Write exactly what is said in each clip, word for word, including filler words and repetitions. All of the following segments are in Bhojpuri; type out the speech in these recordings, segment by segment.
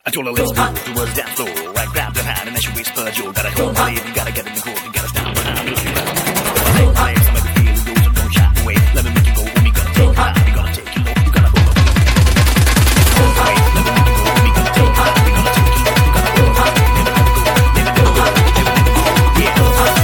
I told her let's move towards that floor. I grabbed her hand and then she whispered, "You gotta go, babe. You gotta get in the groove. You gotta stop her now. Hey, hey, some of the feeling goes, so don't shy away. Let me make you go when we gonna take it out. We gonna take it low. You gotta hold up. Hey, let me make you go when we gonna take it out. We gonna take it low. You gotta hold up. Let me go, let me go, let me go, yeah.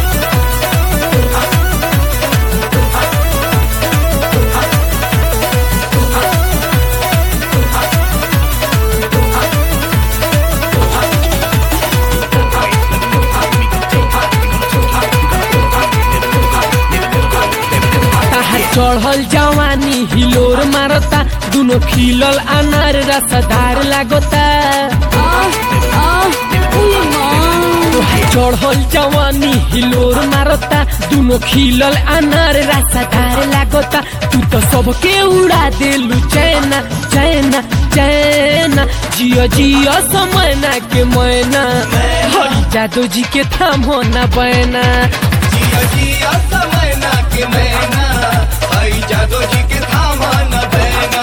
चढ़ल जवानी हिलोर मारता दुनो खिलल अनार रसदार लागता चढ़ल जवानी हिलोर मारता दुनो खिलल अनार रसदार लागता तू तो सबके उड़ा देलू चैना चैना चैना जियो जियो समयना के मैना हरी जादू जी के थामो ना बैना जियो जियो समयना के मैना हरी जादू जी के थामा न बैना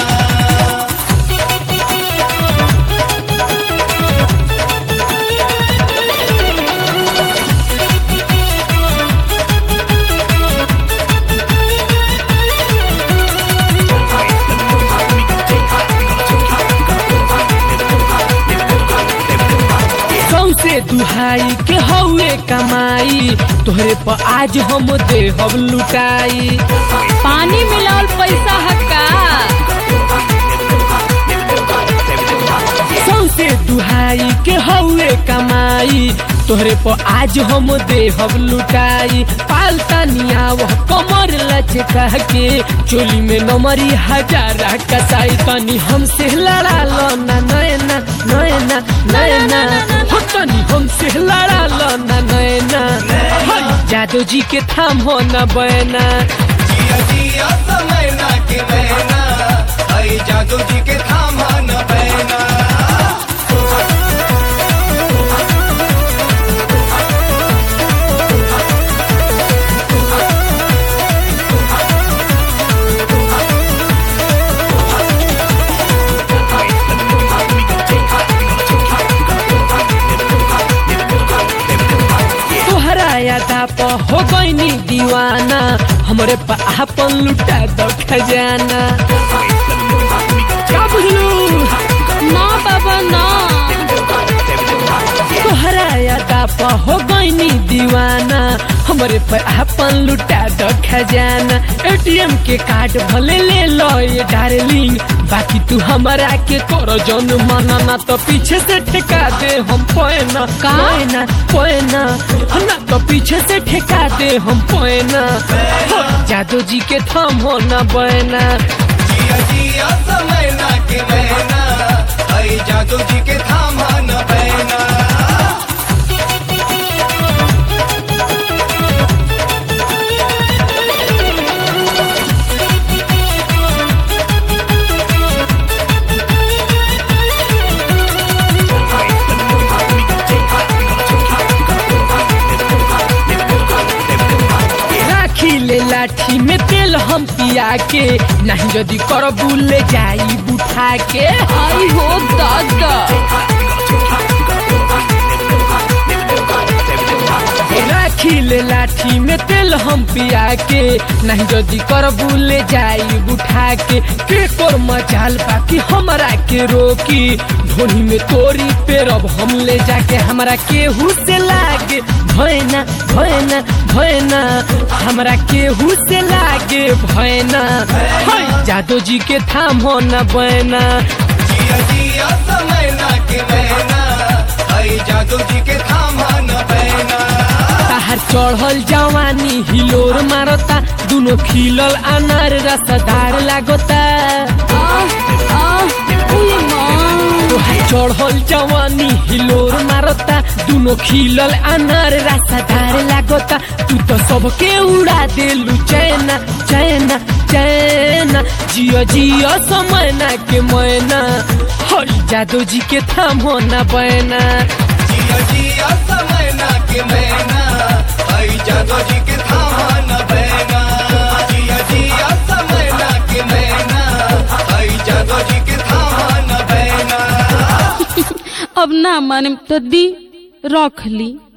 से दुहाई के हौए कमाई तोहरे पर आज हम दे हम लुटाई पानी मिलाल पैसा हक्का सौसे दुहाई के हौए कमाई तोहरे पर आज हम दे हम लुटाई पालता निया वह कमर लचका के चोली में नमरी हजारा कसाई तनी हमसे लड़ा लो ना नैना नैना नैना हो तनी हमसे लड़ा लो ना नैना जादू जी के थाम हो ना बैना जिया जिया समयना के मैना हरी जादू जी के थामा न बैना हो गईनी दीवाना हमरे पापन लुटा दो खजाना ना बाबा ना तोहरा यादा पा हो गईनी दीवाना हमरे पापन लुटा दो खजाना एटीएम के कार्ड भले ले लो ये डार्लिंग बाकी तू हमारा के करो जन माना ना तो पीछे से ठेका दे हम पोएना पोएना पोएना ना तो पीछे से ठेका दे हम पोएना जादू जी के थाम हो ना बैना जिया जिया समयना के मैना हरी जादू जी के थामा न बैना ले लाठी में तेल हम पिया के नहीं यदि करबू ले जाई बुठा के आई हो दादा राखी ले लाठी में तेल हम पिया के नहीं यदि करबू ले जाई बुठा के के कोर मचाल बाकी हमरा के रोकी धोनी में तोरी पे रब हम ले जाके हमरा केहू से लागे भैना भैना भैना हमरा केहू से लागे भैना जादू जी के थाम हो न बैना जिया जिया समयना के मैना हरी जादू जी के थामा न बैना ताहर चढ़ल जवानी हिलोर मारता दुनो खिलल अनार रसदार लागता चढ़ल जवानी हिलोर मारता दुनो खिलल अनार रसदार लागता तू तो सबके उड़ा देलू चैना चैना चैना जियो जियो समयना के मैना हरी जादू जी के थाम हो ना बैना जिया जिया समयना के मैना हरी जादू जी के थामा न बैना जिया जिया समयना के मैना हरी जादू जी के थामा न बैना अब ना माने तो दी रख ली।